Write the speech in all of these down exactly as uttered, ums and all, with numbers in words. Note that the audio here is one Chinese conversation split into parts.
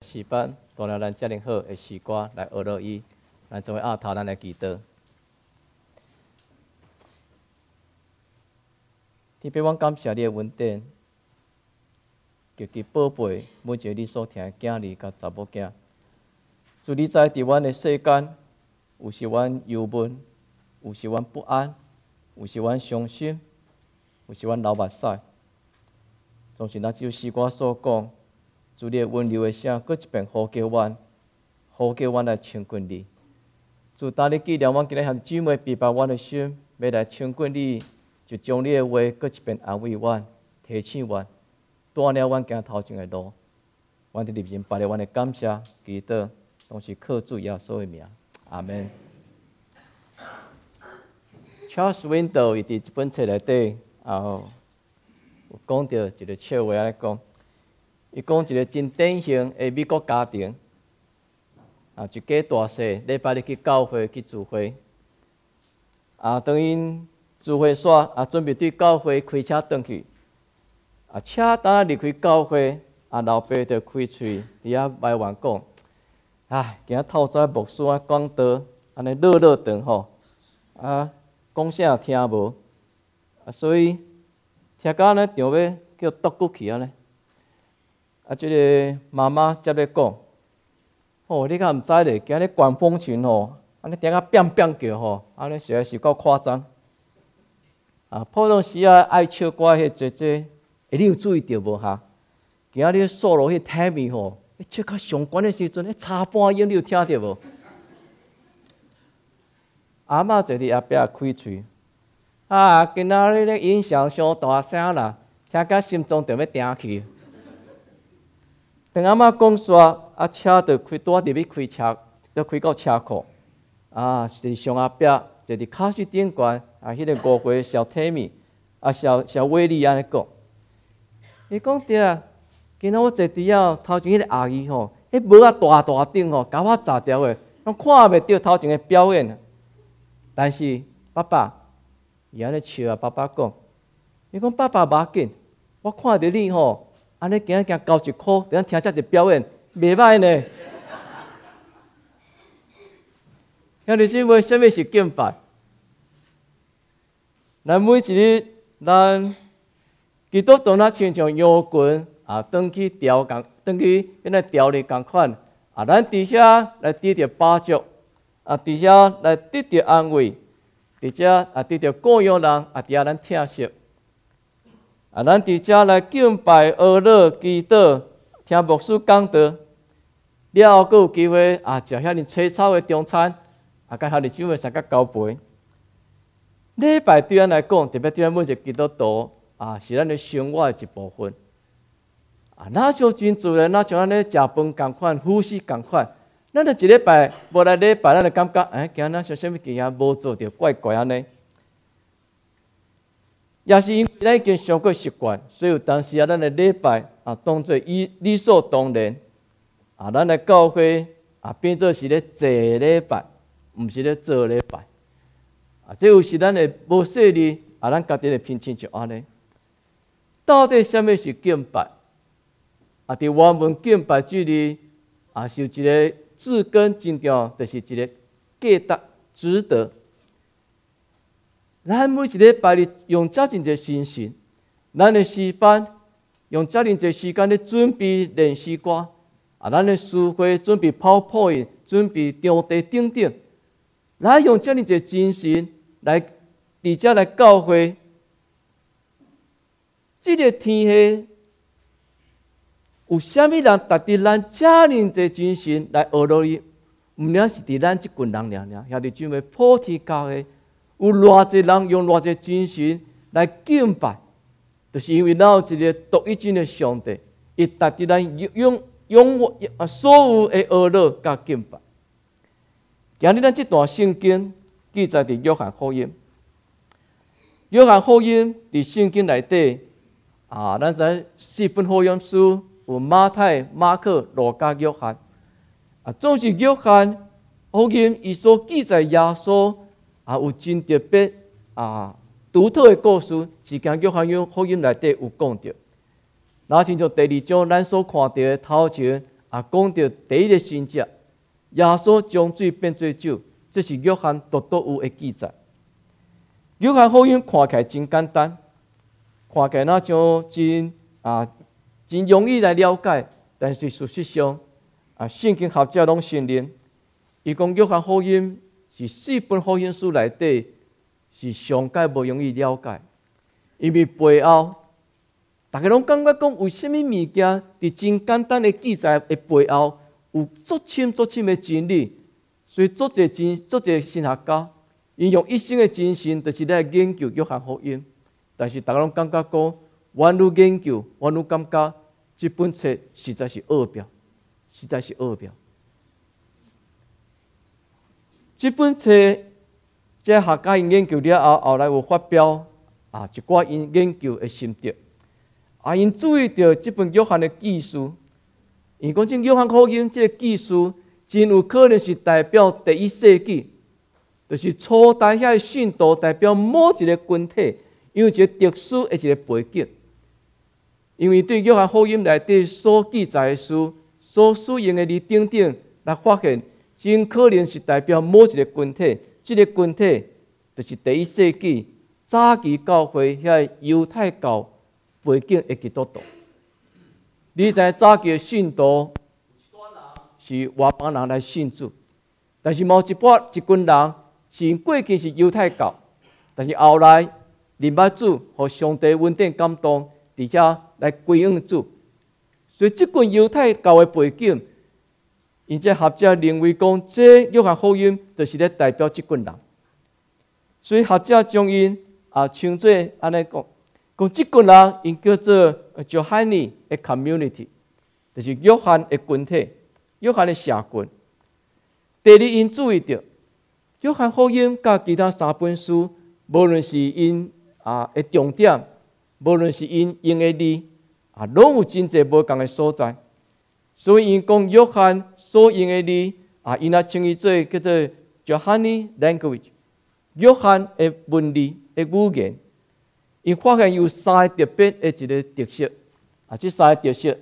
诗班，带领咱遮尔好的诗歌来学乐伊，咱作为后头咱来祈祷。天父，阮感谢你的恩典，求其宝贝每一个你所听的囝儿甲查某囝。主，你知伫阮的世间，有时阮忧闷，有时阮不安，有时阮伤心，有时阮流目屎。总是那首诗歌所讲，主你的温柔的声，搁一遍呼叫阮，呼叫阮来亲近你。主，当你纪念阮今日向姊妹明白阮的心，要来亲近你，就将你的话搁一遍安慰阮，提醒阮，带领阮行头前的路。阮伫入前摆了阮的感谢、祈祷，拢是靠主耶稣的名。阿门。Charles Window 伊伫一本册内底，后有讲到一个笑话来讲，伊讲一个真典型的美国家庭，啊，一家大细，礼拜日去教会去聚会，啊，当因聚会煞，啊，准备对教会开车转去，啊，车当啊离开教会，啊，老爸就开喙伫遐埋怨讲，唉，今仔透早牧师啊讲道，安尼热热长吼，啊，讲啥听无，啊，所以。听到安尼，场要叫夺过去安尼。啊，即个妈妈接咧讲，哦，你敢毋知咧？今日管风琴吼，安尼顶下变变叫吼，安尼实在是够夸张。啊，普通时啊爱唱歌迄姐姐，哎，你有注意到无哈？今仔日数落迄 Tammy 吼，唱到上悬的时阵，迄差半音你有听到无？阿嬷坐伫后壁开喙。啊！今仔日咧音响伤大声啦，听甲心脏就要停去。等阿嬷讲煞，啊车就开拄入去开车，要开到车库。啊，是上后壁坐伫卡士顶悬，啊，迄、那个五岁小 Tammy， 啊小小威利安尼讲。伊讲对啊，今仔我坐伫遐头前迄个阿姨吼，迄帽啊大大顶吼，甲我砸掉诶，拢看袂到头前诶表演。但是爸爸。伊安尼笑啊，爸爸讲，伊讲爸爸无要紧，我看到你吼，安尼行行交一箍，等下听遮一表演，袂歹呢。兄弟姊妹，什么是敬拜？咱每一日，咱基督徒那亲像摇滚啊，转去调共，转去迄个调哩共款啊，咱伫遐来得到帮助，啊，伫遐来得到安慰。伫遮啊，得到各样人啊，伫遐咱听息啊，咱伫遮来敬拜、学乐、祈祷、听牧师讲道，了后，阁有机会啊，食遐尼炊草的中餐，啊，甲遐尼姊妹相甲交陪。礼拜对咱来讲，特别对咱每一个基督徒啊，是咱的生活的一部分啊，哪像真自然，哪像咱咧食饭共款，呼吸共款。咱就一礼拜无来礼拜，咱就感觉哎，今仔像啥物件啊无做着，怪怪安尼。也是因为咱已经上过习惯，所以有当时啊，咱的礼拜啊当作理理所当然啊，咱的教会啊变做是咧坐礼拜，毋是咧做礼拜啊。这有时咱的无细腻啊，咱家己的偏亲就安尼。到底啥物是敬拜？啊，伫原文敬拜这里啊，是有一个。字根真重要，就是一个价值、值得。咱每一礼拜日用遮真侪心神，咱的诗班用遮尔侪时间咧准备练诗歌，啊，咱的书会准备 PowerPoint， 准备场地等等，咱用遮尔侪精神来伫遮来教会，这个天气。有啥物人值得咱遮尔侪精神来学落去？毋领是伫咱即群人尔尔，兄弟姊妹，普天教会有偌济人用偌济精神来敬拜，就是因为咱有一个独一真的上帝，伊值得咱永永啊所有的学乐甲敬拜。今日咱即段圣经记载伫约翰福音，约翰福音伫圣经内底啊，咱知四本福音书。有马太、马可、路加、约翰，啊，总是约翰福音伊所记载耶稣啊，有真特别啊独特的故事，是跟约翰福音内底有讲到。那亲像第二章咱所看到的头前啊，讲到第一个神迹，耶稣将水变做酒，这是约翰独独有的记载。约翰福音看起来真简单，看起来那像真啊真容易来了解，但是事实上啊，圣经学者拢承认，伊讲约翰福音是四本福音书内底是上界无容易了解，因为背后。大家拢感觉讲，为什么物件伫真简单的记载的背后有足深足深的真理？所以足侪真足侪神学家，因用一生的精神，就是来研究约翰福音。但是大家拢感觉讲，越愈研究，越愈感觉这本册实在是奥妙，实在是奥妙。这本册，这学家因研究了后，后来有发表啊一寡因研究的心得。啊！因注意到这本约翰的记述，因讲这约翰福音这个记述，真有可能是代表第一世纪，就是初代遐信徒代表某一个群体，有一个特殊的一个背景。因为对约翰福音内底所记载的事、所使用的字等等，来发现真可能是代表某一个群体，这个群体就是第一世纪早期教会遐犹太教。背景的基督徒，你知早期的信徒是外邦人来信主，但是某一拨一群人是过去是犹太教，但是后来认捌主和上帝稳定感动，而且来归向主，所以这群犹太教的背景，因这学者认为讲，这约翰福音就是咧代表这群人，所以学者将因啊称作安尼讲。讲这群人，因叫做 Johanni 的 community， 就是约翰的群体，约翰的社群。第二，因注意到约翰福音甲其他三本书，无论是因啊的重点，无论是因用的字，啊，拢有真侪无同的所在。所以因讲约翰所用的字，啊，因啊称伊做叫做 Johanni language， 约翰的文字的语言。因发现有三个特别的一个特色，啊，这三个特色，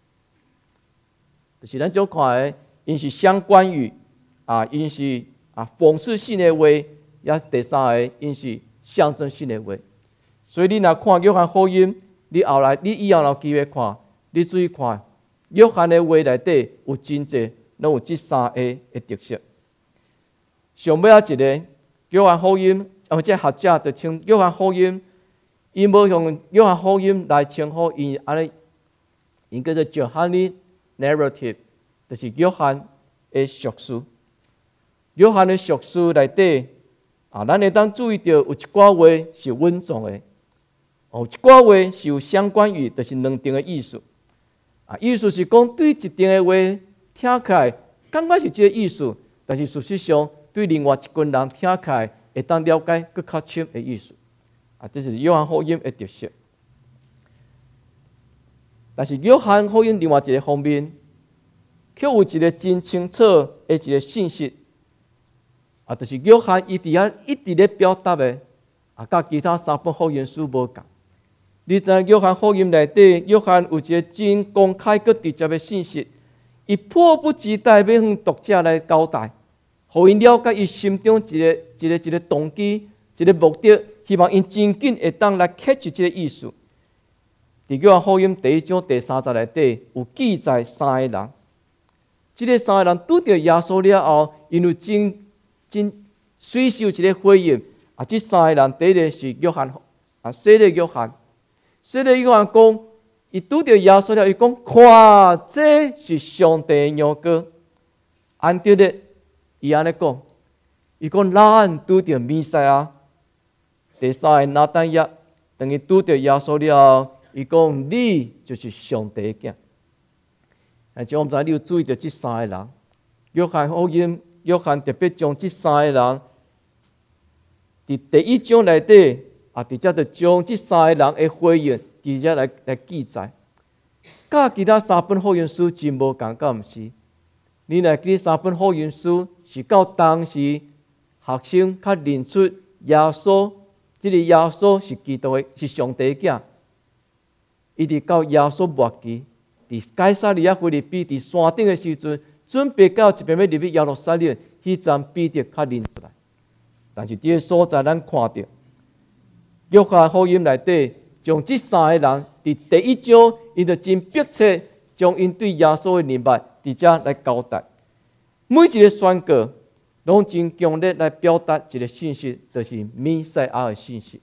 就是咱所看的，因是相关于啊，因是啊讽刺性的话，也是第三个，因是象征性的话。所以你若看约翰福音，你后来你以后有机会看，你注意看约翰的话内底有真济，拢有这三个的特色。上尾啊一个约翰福音，而且学者就称约翰福音。伊无用约翰福音来称呼伊，安尼，伊叫做 Johanni narrative， 就是约翰的叙事。约翰的叙事内底，啊，咱会当注意到有一寡话是稳重的，哦，一寡话是有相关于，就是两定的意思。啊，意思是讲对一定的话听起来，感觉是这个意思，但是事实上对另外一群人听起来会当了解更较深的意思。啊，这是约翰福音的特色。但是约翰福音另外一个方面，却有一个真清楚的一个信息，啊，就是约翰伊伫遐一直咧表达的，啊，甲其他三本福音书无共。你知影约翰福音内底，约翰有一个真公开佮直接的信息，伊迫不及待要向读者来交代，互因了解伊心中一个一个一个动机，一个目的。希望因真紧会当来 catch 这个意思。伫约翰福音第一章第三节内底有记载三个人，这个三个人拄到耶稣了后，因为真真随时有一个回应。啊，这三个人第一个是约翰，啊，洗礼约翰，洗礼约翰讲，伊拄到耶稣了，伊讲，看，这是上帝的羊羔。按照的，伊安尼讲，伊讲咱拄到弥赛亚。第三个拿但业，等于拄到耶稣了后，伊讲你就是上帝的囝。而且我们知你有注意到这三个人，约翰福音，约翰特别将这三个人，伫第一章内底啊，直接就将这三个人的回应直接来来记载。甲其他三本福音书真无共，敢毋是？你来这三本福音书是到当时学生较认出耶稣。这个耶稣是基督的，是上帝的囝。一直到耶稣末期， 伫该撒利亚腓立比伫山顶的时阵，准备到一边要入去耶路撒冷，迄阵彼得较认出来。但是这个所在，咱看到约翰福音内底，将这三个人伫第一章，伊就真迫切将因对耶稣的认识伫遮来交代。每一个宣告，拢真强烈来表达一个信息，就是弥赛亚的信息。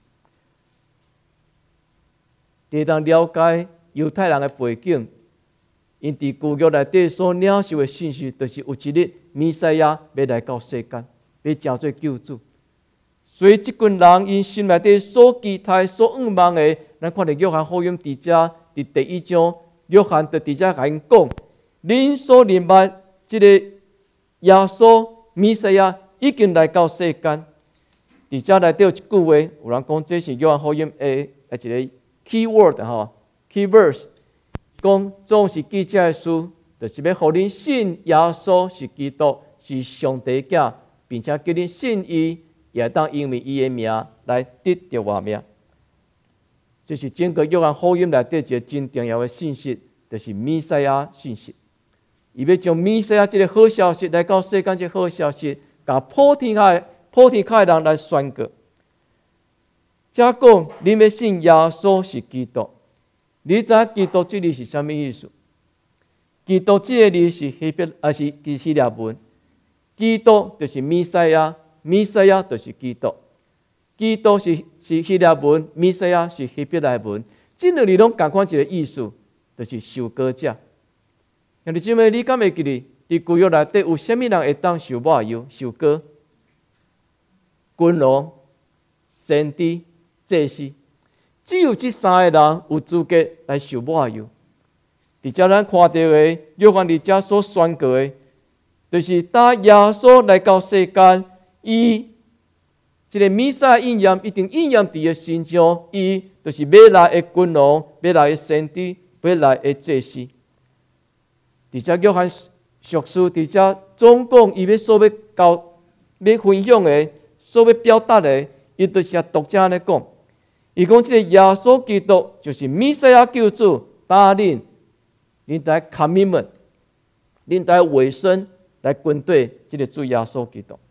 你当了解犹太人的背景，因伫旧约内底所领受的信息，就是有一日弥赛亚要来到世间，要成做救主。所以，这群人因心内底所期待、所仰望的，咱看到约翰福音伫遮伫第一章，约翰就伫遮甲因讲：恁所认捌这个耶稣弥赛亚已经来到世间。伫遮内底有一句话，有人讲这是约翰福音的一个 key word 吼 ，key verse， 讲总是记者的事，就是要互恁信耶稣是基督，是上帝的囝，并且叫恁信伊。也当因为伊的名来得着活命，这是整个约翰福音内底一个真重要的信息，就是弥赛亚信息。伊要将弥赛亚这个好消息来到世间，这个好消息，甲普天下普天下的人来宣告。遮讲，恁要信耶稣是基督，你知影基督这字是啥物意思？基督这个字是希伯，啊是希腊文，基督就是弥赛亚。弥赛亚就是基督，基督是是希腊文，弥赛亚是希伯来文，这两字拢同款一个意思，就是受割者。兄弟姊妹，你敢会记得伫旧约内底有啥物人会当受抹油、受割？君王、先知、祭司，只有这三个人有资格来受抹油。伫遮咱看到的，约翰伫遮所宣告的，就是当耶稣来到世间。伊这个弥赛亚应验一定应验伫个身上，伊就是要来的君王，要来的先知，要来的祭司。伫遮约翰叙述，伫遮总共伊要所要交、要分享的、所要表达的，伊就是向读者来讲。伊讲这个耶稣基督就是弥赛亚救主，答应恁来 commitment， 恁来委身来跟对这个主耶稣基督。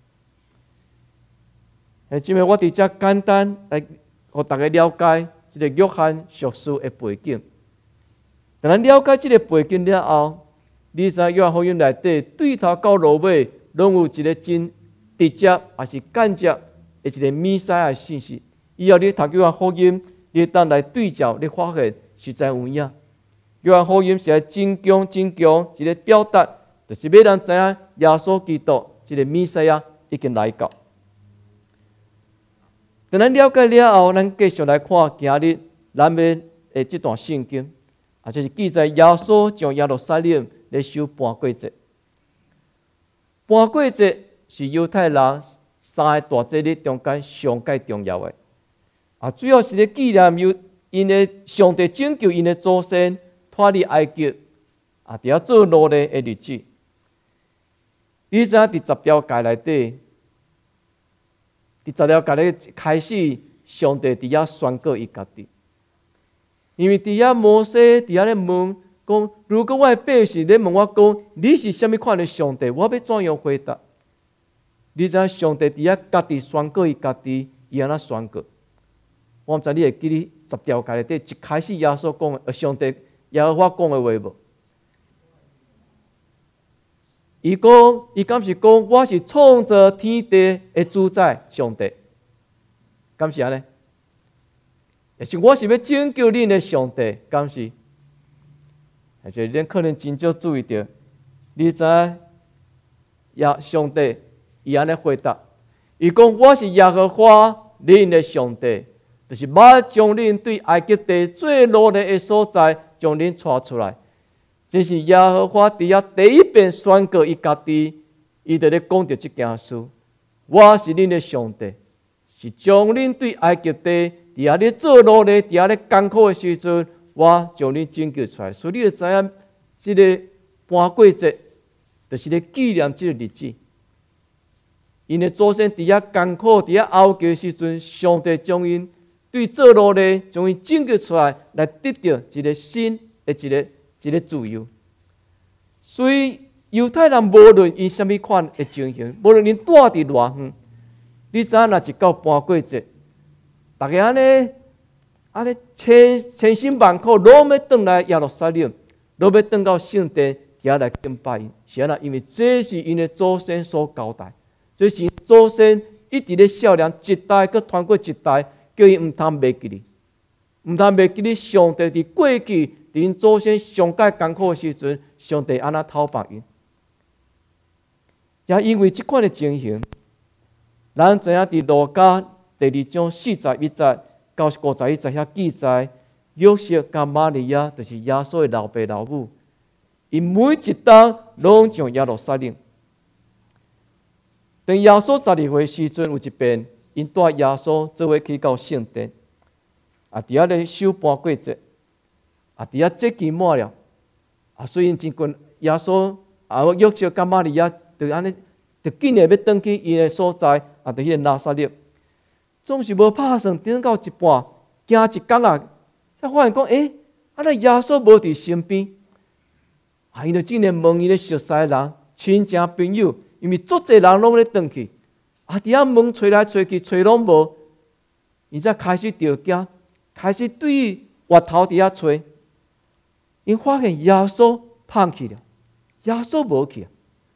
诶，今日我伫遮简单来，互大家了解这个约翰叙述的背景。当咱了解这个背景了后，你知约翰福音内底对头到落尾，拢有一个真直接也是间接的一个弥赛亚信息。以后你读约翰福音，你当来对照，你发现实在有影。约翰福音是来真强真强一个表达，就是要人知影耶稣基督这个弥赛亚已经来到。等咱了解了后，咱继续来看今日咱要的这段圣经，啊，就是记载耶稣从耶路撒冷来守半过节。半过节是犹太人三个大节日中间上界重要的，啊，主要是咧纪念有因的上帝拯救因的祖先脱离埃及，啊，伫遐做奴隶的日子。你知影伫十条诫内底？伫十条诫咧开始，上帝伫遐宣告伊家己，因为伫遐摩西伫遐咧问讲：如果我的百姓咧问我讲，你是虾米款的上帝？我要怎样回答？你知影上帝伫遐家己宣告伊家己，伊安怎宣告？我毋知你会记哩十条诫内底一开始耶稣讲的，上帝耶和华讲的话无？伊讲，伊敢是讲我是创造天地的主宰上帝，敢是安尼？也是我是要拯救恁的上帝，敢是？而且恁可能真少注意到，你知耶上帝伊安尼回答，伊讲我是耶和华恁的上帝，就是我将恁对埃及地最奴隶的所在，将恁带出来。这是耶和华伫遐第一遍宣告伊家己，伊就咧讲着这件事。我是恁的上帝，是将恁对埃及地伫遐咧做奴隶，伫遐咧艰苦的时阵，我将恁拯救出来。所以你就知影，这个半过节，就是咧纪念这个日子。因的祖先伫遐艰苦，伫遐熬过的时阵，上帝将因对做奴隶，将因拯救出来，来得到一个新的一个。 一个自由。所以犹太人无论因什么款的情形，无论因住伫偌远，你知影若一到搬过节，大家安尼安尼千千辛万苦，拢要转来耶路撒冷，拢要转到圣殿遐来敬拜因。是安那？因为这是因的祖先所交代，这是祖先一直咧少年一代佮传过一代，叫伊毋通袂记哩，毋通袂记哩上帝伫过去。因祖先上界艰苦的时阵，上帝安那讨办因，也因为这款的情形，咱知影伫路加第二章四十一节到五十一节遐记载，约瑟甲玛利亚就是耶稣的老爸老母，因每一冬拢上耶路撒冷。当耶稣十二岁时阵，有一遍，因带耶稣做伙去到圣殿，啊，伫遐咧守搬过节。啊！伫遐节期满了，啊，所以真近耶稣啊，约瑟甲玛利亚就安尼，就紧诶要转去伊诶所在，啊，就迄个拿撒勒，总是无拍算，等到一半，行一工啊，才发现讲，诶、欸，啊，那耶稣无伫身边，啊，伊就真诶问伊咧熟悉人、亲情朋友，因为足侪人拢咧转去，啊，伫遐问找来找去，找拢无，伊才开始着惊，开始对外头伫遐找。因发现耶稣放弃了，耶稣无去啊！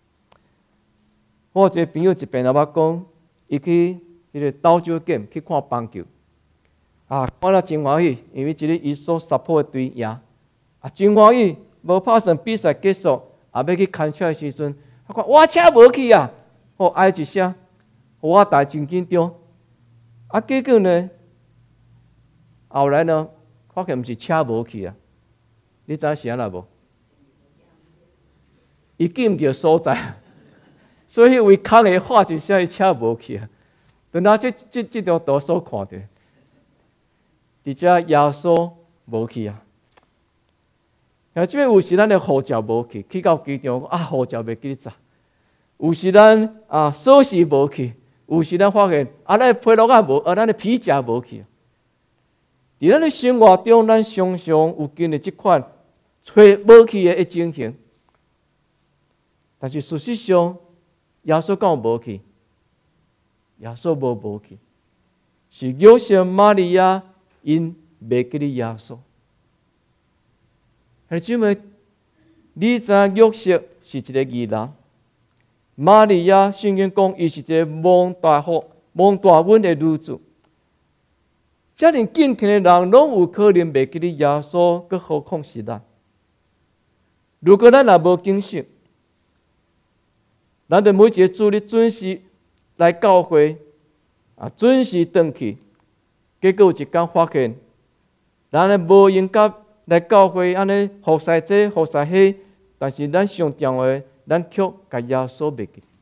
我一个朋友一边甲我讲，伊去迄个斗酒馆去看棒球，啊，看了真欢喜，因为一个伊所 support 的队赢，啊，真欢喜。无拍算比赛结束，也要去看出的时阵，我讲我车无去啊！我哀一声，我大真紧张。啊，结果呢，后来呢，发现毋是车无去啊。你知影是安那无？伊记毋着所在，所以为空的画一下，伊车无去啊。等到这这这条图所看到，伫遮耶稣无去啊。像即个有时咱的护照无去，去到机场啊，护照袂记查。有时咱啊锁匙无去，有时咱发现啊，咱皮包啊无，啊，咱的皮夹无去。伫咱的生活中，咱常常有经历即款。找无去的情形，但是事实上，耶稣敢有无去？耶稣无无去，是约瑟玛利亚因袂记哩耶稣。弟兄姊妹，你知影约瑟是一个义人，玛利亚圣经讲伊是一个蒙大福、蒙大恩的女子。遮尔敬虔的人，拢有可能袂记哩耶稣，更何况是咱？如果咱也无警醒，咱就每一个主日准时来教会，啊，准时回去，结果有一天发现，咱咧无应该来教会安尼服侍这服侍迄，但是咱上重要的，咱却甲耶稣袂记。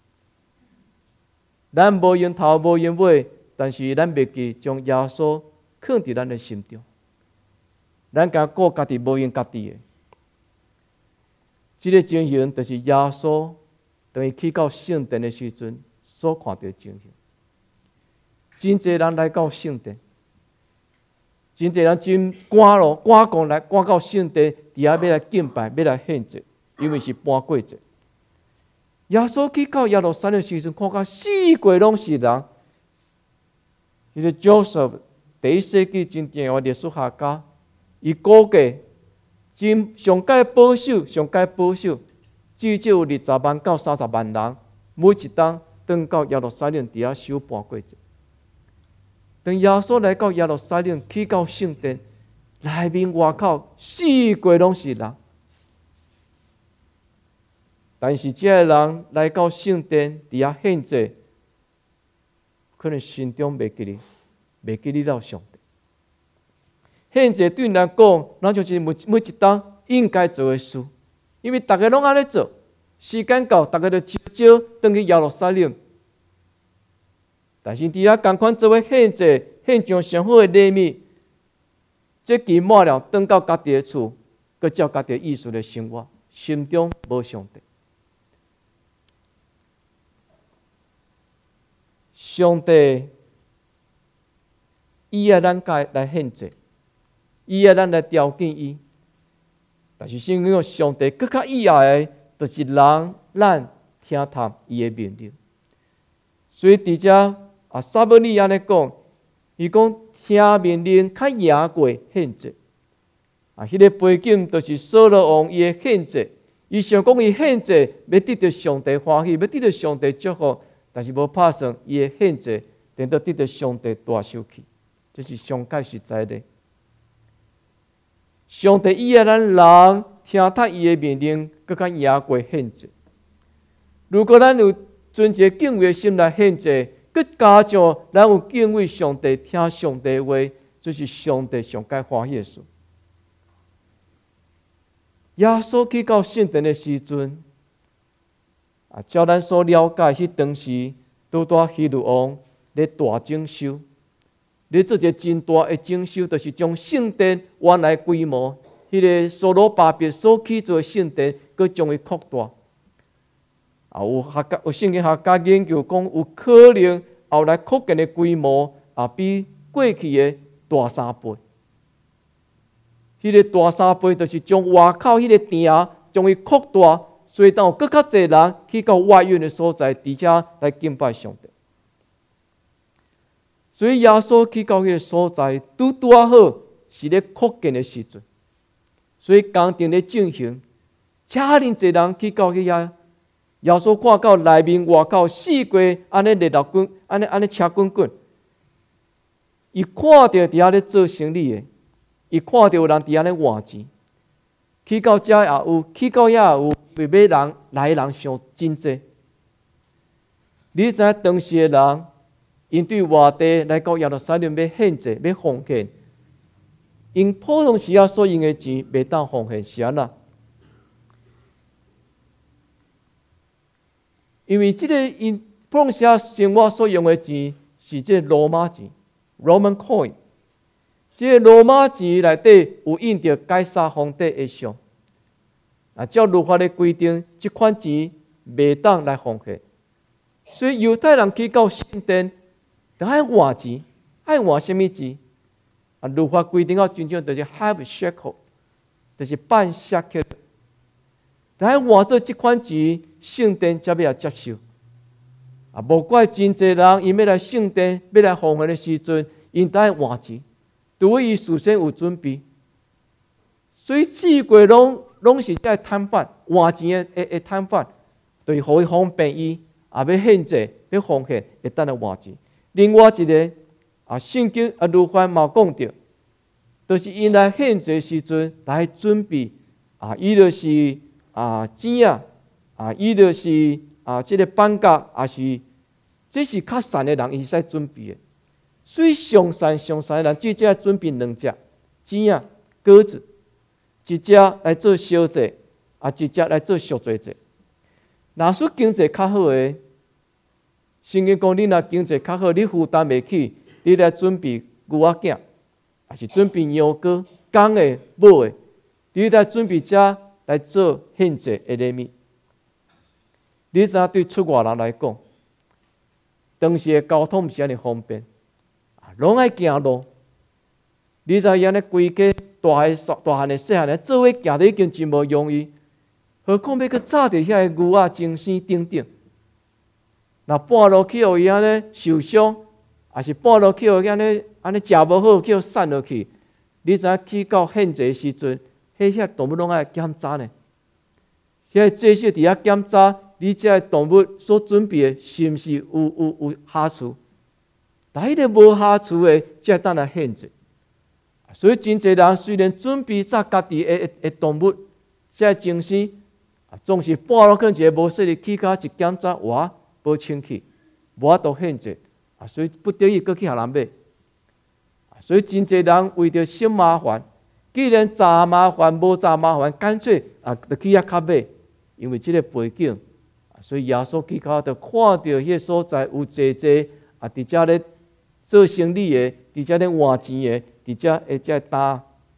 咱无用头无用尾，但是咱袂记将耶稣放伫咱的心中。咱敢顾家己无用家己的。这个情形就是耶稣等于去到圣殿的时阵所看到的情形。真侪人来到圣殿，真侪人真赶咯，赶工来赶到圣殿，伫遐要来敬拜，要来献祭，因为是搬过节。耶稣去到耶路撒冷的时阵，看到四界拢是人。伊个 Joseph 第一世纪真重要的历史学家，伊估计。真上界保守，上界保守，至少有二十万到三十万人，每一冬登到耶路撒冷伫遐守搬过节。当耶稣来到耶路撒冷，去到圣殿，内面外口四界拢是人。但是这个人来到圣殿伫遐献祭，可能心中袂记哩，袂记哩到上帝。献祭对人来讲，那就是每每一档应该做的事，因为大家拢安尼做，时间到，大家就招招登去耶路撒冷。但是伫遐共款做伙献祭，献上上好的礼物，节期满了，登到家己的厝，佮照家己的意思来生活，心中无上帝。上帝伊爱咱家来献祭。伊要咱来条件伊， 但是圣经讲，上帝更较以爱的，就是人咱听他伊的命令。所以伫遮啊，撒母耳安尼讲，伊讲听命令较赢过献祭。啊，迄个背景就是扫罗王伊的献祭，伊想讲伊献祭要得到上帝欢喜，要得到上帝祝福，但是无拍算伊的献祭，等到得到上帝大受气，这是上界实在的。上帝以爱咱人听他伊的命令，更较赢过献祭。如果咱有存一个敬畏心来献祭，佮加上咱有敬畏上帝、听上帝的话，就是上帝上界欢喜的事。耶稣去到圣殿的时阵，啊，照咱所了解，迄当时拄带希律王咧大整修，咧做一个真大的整修，就是将圣殿原来规模，迄、那个所罗巴伯所起做的圣殿，佮将伊扩大。啊，有学家有圣经学家研究讲，有可能后来扩建的规模啊，比过去的大三倍。迄个大三倍，就是将外口迄个店将伊扩大，所以当有更较侪人去到外院的所在，伫遮来敬拜上帝。所以耶稣去到迄个所在，拄拄啊好是咧扩建的时阵，所以工程咧进行，遮尔侪人去到迄遐。耶稣看到内面外口四过安尼热闹滚，安尼安尼车滚滚，伊看到伫遐咧做生意的，伊看到有人伫遐咧换钱，去到遮也有，去到遐也有，因为买人来的人伤真济。你知影当时的人，因对外地来到耶路撒冷要献祭、要奉献，因普通时啊所用的钱袂当奉献，是安那？因为这个因普通时啊生活所用的钱是这罗马钱 （Roman coin）。这个罗马钱内底有印着该撒皇帝的像。啊，照律法的规定，这款钱袂当来奉献。所以犹太人去到圣殿，就爱换钱，爱换什么钱？啊，律法规定要真正就是 half shekel， 就是半 shekel。就爱换做这款钱。圣殿才要接受，啊！无怪真侪人，因要来圣殿，要来奉献的时阵，因都爱换钱，除非伊事先有准备。所以四过拢拢是在摊贩换钱的的摊贩，就是互伊方便伊，啊要献祭、要奉献，会当来换钱。另外一个啊，圣经啊律法嘛讲到，就是因来献祭时阵来准备啊，伊就是啊钱啊。啊，伊就是啊，这个板角也是，这是较善的人伊使准备的。所以上善上善的人，只只准备两只钱啊，鸽子，一只来做烧祭，啊，一只来做赎罪祭。若说经济较好的，圣经讲你若经济较好，你负担袂起，你来准备牛仔囝，还是准备羊羔、公的、母的，你来准备遮来做献祭的礼物。你知影对出外人来讲，当时的交通毋是安尼方便，拢爱行路。你知影安尼规家大汉、大汉的、细汉的，做伙行得已经真无容易，何况要去扎伫遐个牛仔、精生顶顶。若半路去互伊安尼受伤，还是半路去互伊安尼安尼食无好，去互散落去。你知影去到献祭的时阵，迄遐动物拢爱检查呢。遐祭司伫遐检查。你这动物所准备的是毋是有有有瑕疵？但迄个无瑕疵的，才当来献祭。所以真侪人虽然准备扎家己的的动物，这精生，总是半路跟一个无说的去到一检查，哇，无清气，无法度献祭，啊，所以不得已搁去互人买。所以真侪人为着省麻烦，既然查麻烦无查麻烦，干脆啊，就去遐较买，因为这个背景。所以耶稣去到就看到迄个所在有济济啊，伫遮咧做生意的，伫遮咧换钱的，伫遮会遮担。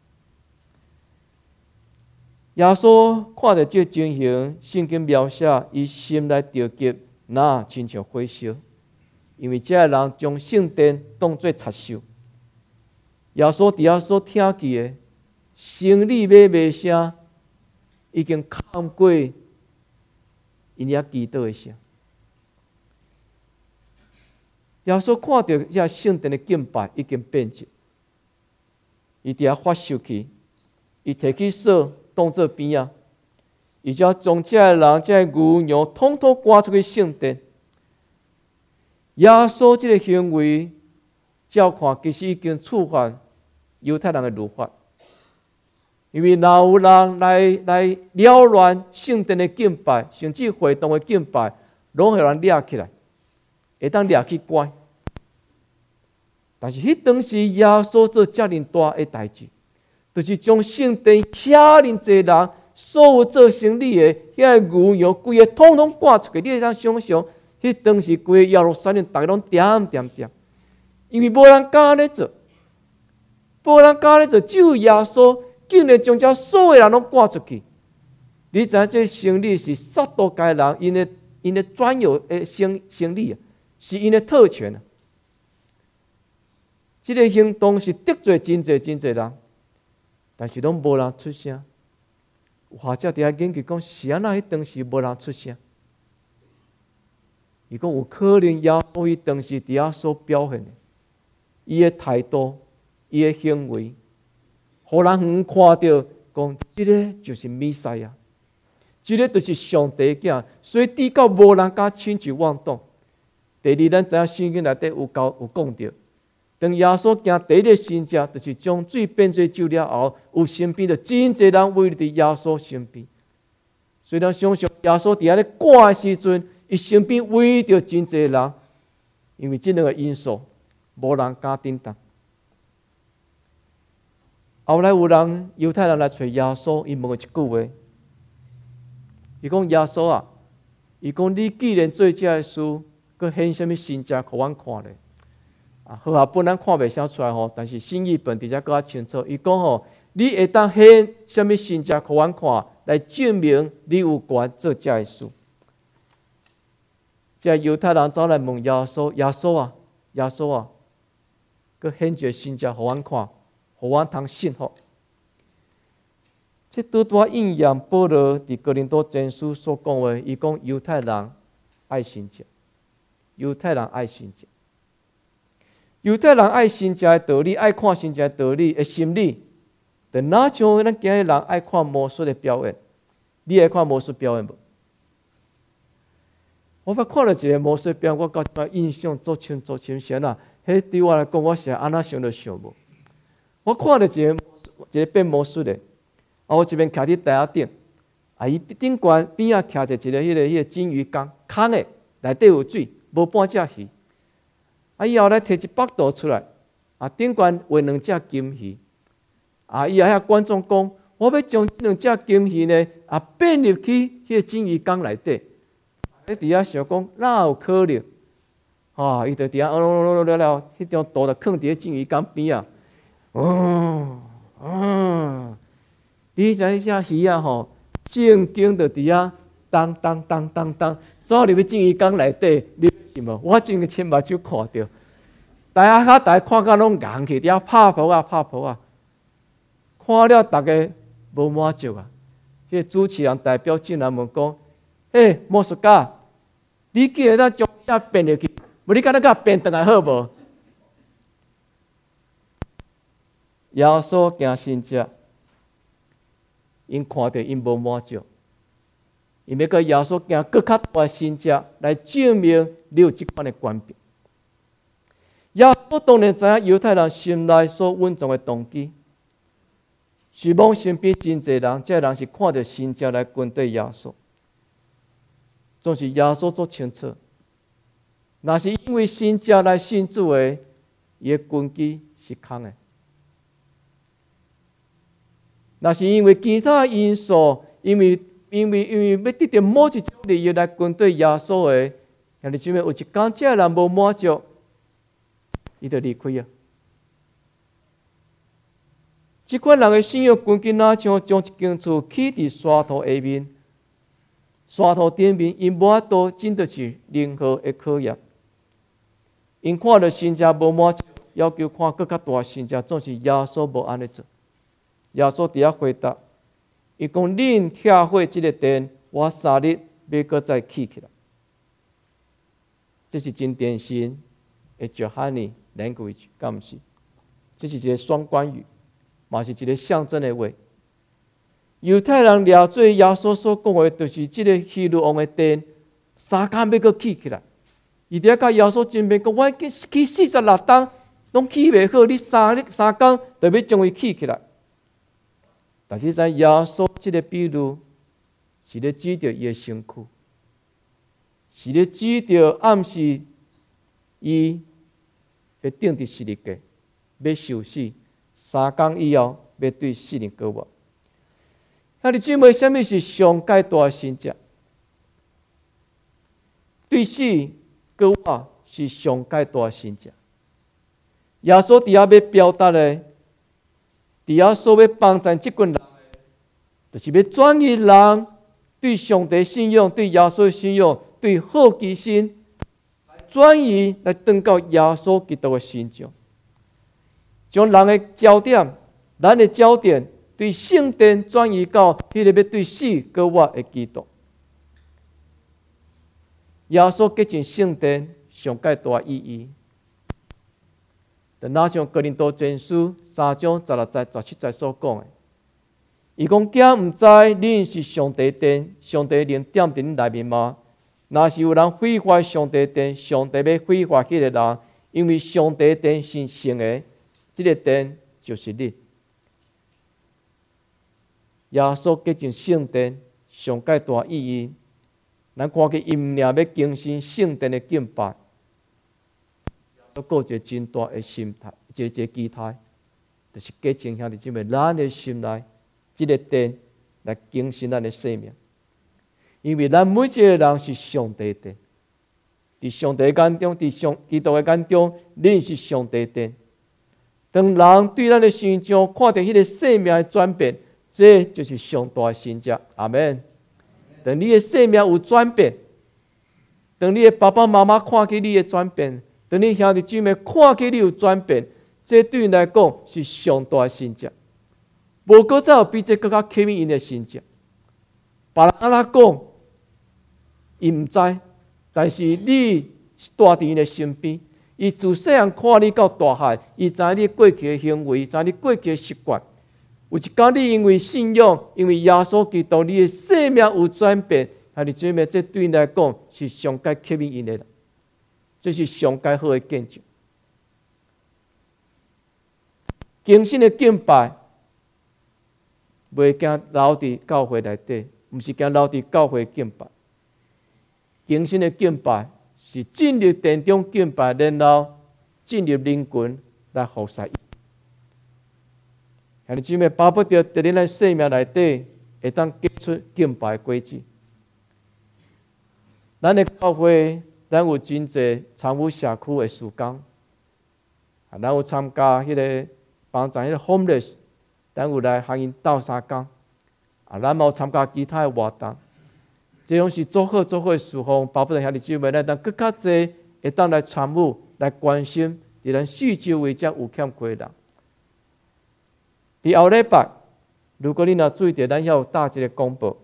耶稣看到这情形，圣经描写伊心内着急，那亲像火烧，因为遮人将圣殿当作贼收。耶稣伫遐所听见的，生理买卖声， 已经看过因遐祈祷的声。耶稣看到这圣殿的敬拜已经变质，伊伫遐发生气，伊摕起扫当作鞭啊，伊就将这个人、这个牛羊统统赶出去圣殿。耶稣这个行为，照看其实已经触犯犹太人的律法，因为若有人来来扰乱圣殿的敬拜，甚至会堂的敬拜，拢会人抓起来，会当抓去关。但是迄当时耶稣做遮尔大的代志，就是将圣殿遐尼济人，所有做生意的遐牛羊，规个统统赶出去。你会当想象，迄当时规个耶路撒冷，大家拢点点点，因为无人敢咧做，无人敢咧做，只有耶稣竟然将遮所有人拢赶出去。你知影这生意是撒都该人因的因的专有的生生意啊，是因的特权啊。这个行动是得罪真济真济人，但是拢无人出声。或者伫遐研究讲，是安那迄当时无人出声。伊讲有可能耶稣迄当时伫遐所表现的，伊的态度、伊的行为，互人远看到讲，这个就是弥赛亚，这个就是上帝的囝，所以至到无人敢轻举妄动。第二，咱知影圣经内底有教有讲到。当耶稣行第一个神迹，就是将水变做酒了后，有身边的真侪人围伫耶稣身边。所以咱想象耶稣伫遐咧赶的时阵，伊身边围着真侪人，因为这两个因素，无人敢顶当。后来有人犹太人来找耶稣，伊问一句话，伊讲耶稣啊，伊讲你既然做这个事，佮显什么神迹互阮看咧？啊，好啊，本咱看袂啥出来吼，但是新译本伫遮更较清楚。伊讲吼，你会当显什么神迹互阮看，来证明你有权做这个事。这犹太人走来问耶稣：耶稣啊，耶稣啊，佮显一个神迹互阮看，互阮通信服。这拄拄应验保罗伫哥林多前书所讲话，伊讲犹太人爱神迹，犹太人爱神迹。犹太人爱神迹的道理，爱看神迹的道理的心理，就哪像咱今日人爱看魔术的表演？你爱看魔术表演无？我捌看了一个魔术表演，我到现印象足深足深深啊！迄对我来讲，我是安那想都想无。我看了一个一个变魔术的，啊，我一边徛伫台仔顶，啊，伊顶悬边仔徛着一个迄个迄个金鱼缸，空的内底有水，无半只鱼。啊！以后来摕一百度出来，啊，顶悬画两只金鱼，啊，以后遐观众讲，我要将这两只金鱼呢，啊，变入去迄个金鱼缸内底。你伫遐想讲，哪有可能？啊，伊就伫遐哦哦哦了了，迄张图就放伫金鱼缸边啊，哦哦，你知影只鱼啊吼，正经就伫遐当当当当当，走入去金鱼缸内底。我真个亲目睭看到，大家较大家看甲拢硬去，遐拍婆啊拍婆啊，看了大家无满足啊。迄个主持人代表进来问讲：“嘿，魔术家，你既然当将遐变入去，无你敢若甲变转来好无？”耶稣行神迹，因看到因无满足。因要个耶稣行更较大的神迹来证明你有这款的权柄。耶稣当然知影犹太人心内所稳重的动机，是望身边真侪人，这人是看到神迹来跟对耶稣。总是耶稣做清楚，若是因为神迹来信主的，伊的根基是空的；若是因为其他因素，因为因为因为要得到某一种利益来跟对耶稣的，兄弟姊妹，有一天这人无满足，伊就离开啊。这款人的信仰根基，哪像将一间厝起伫山头下面，山头顶面，因无法度经得起任何的考验。因看到神迹无满足，要求看更较大神迹，总是耶稣无安尼做。耶稣伫遐回答。 伊讲恁拆毁即个殿，我三日要搁再起起来。这是真典型的 Johannine language， 敢毋是？这是一个双关语，嘛是一个象征的话。犹太人抓做耶稣所讲的，就是即个希律王的殿，三天要搁起起来。伊伫遐甲耶稣争辩讲，我起四十六天拢起袂好，你三日三天就要将伊起起来。但是在耶稣即个比喻，是咧指着伊的身躯，是咧指着暗示伊要定伫十字架，要受死，三天以后要对世人告我。兄弟姊妹，什么是上界大的神迹？对死告我是上界大的神迹。耶稣伫遐要表达的，伫遐所要帮助即群人，就是要转移人对上帝信仰、对耶稣的信仰、对好奇心，转移来转到耶稣基督的身上，将人的焦点、咱的焦点对圣殿转移到迄个要对死告我的基督。耶稣洁净圣殿上界大意义。就那像哥林多前书三章十六节、十七节所讲的，伊讲：囝毋知恁是上帝殿，上帝灵踮伫恁内面吗？若是有人毁坏上帝殿，上帝要毁坏迄个人，因为上帝殿是圣的，这个殿就是你。耶稣洁净圣殿上界大意义，咱看见伊毋领要更新圣殿的敬拜。过一个真大的心态，一个一个期待，就是洁净兄弟姊妹，咱的心内，这个殿来更新咱的生命。因为咱每一个人是上帝的殿，伫上帝眼中，伫上基督的眼中，恁是上帝的殿。当人对咱的心中看到迄个生命的转变，这就是上大的神迹。阿门。当你的生命有转变，当你的爸爸妈妈看见你的转变，当你兄弟姊妹看见你有转变，这对你来讲是上大的神迹。无搁再有比这更加吸引因的神迹。别人安怎讲，伊毋知，但是你住伫伊的身边，伊自细汉看你到大汉，伊知影你过去的行为，知影你过去的习惯。有一天你因为信仰，因为耶稣基督，你的生命有转变，兄弟姊妹，这对你来讲是上界吸引因的。这是上界好的见证。更新的敬拜，袂惊留伫教会内底，毋是惊留伫教会敬拜。更新的敬拜是进入殿中敬拜，然后进入灵群来服侍。兄弟姊妹，巴不得在恁的生命内底会当结出敬拜的果子。咱的教会。咱有真侪参与社区的事工，啊，咱有参加迄个帮助迄个 homeless， 咱有来向因斗相共，啊，咱有参加其他的活动，这拢是做好做好的事项。巴不得兄弟姊妹咱当更较侪会当来参与、来关心，伫咱四周围遮有欠缺的人。伫后礼拜，如果你若注意到，咱遐有搭一个广播。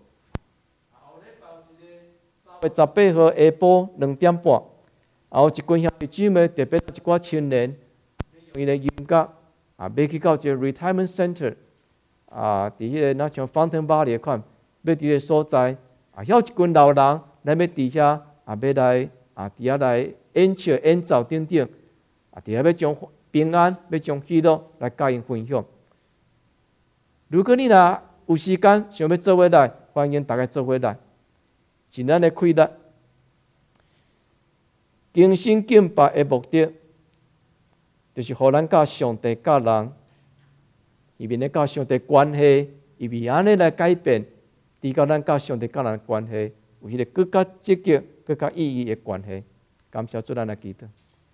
月十八号下晡两点半，然后一群兄弟姊妹，特别一寡青年，用伊的音乐啊，要去到一个 retirement center 啊，伫迄个那像 Fountain Valley 款，要伫个所在啊，遐一群老人，咱要伫遐啊，要来啊，伫遐来演唱、演奏等等啊，伫遐要将平安、要将喜乐来甲因分享。如果你若有时间想要做伙来，欢迎大家做伙来。尽咱的开力，更新敬拜的目的，就是互咱甲上帝、甲人，伊面咧甲上帝关系，伊面安尼来改变，提高咱甲上帝、甲人的关系，有迄个更加积极、更加意义的关系。感谢主，咱来祈祷。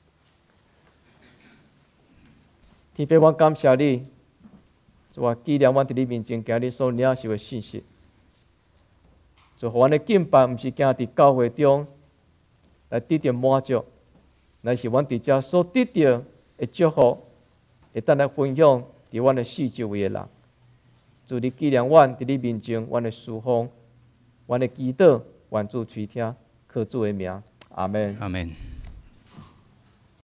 天父，我感谢你，主啊，纪念我伫你面前今日所领受的信息。就互阮的敬拜，毋是惊伫教会中来得到满足，乃是阮伫遮所得到的祝福，会当来分享伫阮的四周围的人。 主你纪念阮伫你面前，阮的侍奉，阮的祈祷，愿主垂听，靠主的名，阿门。 阿门。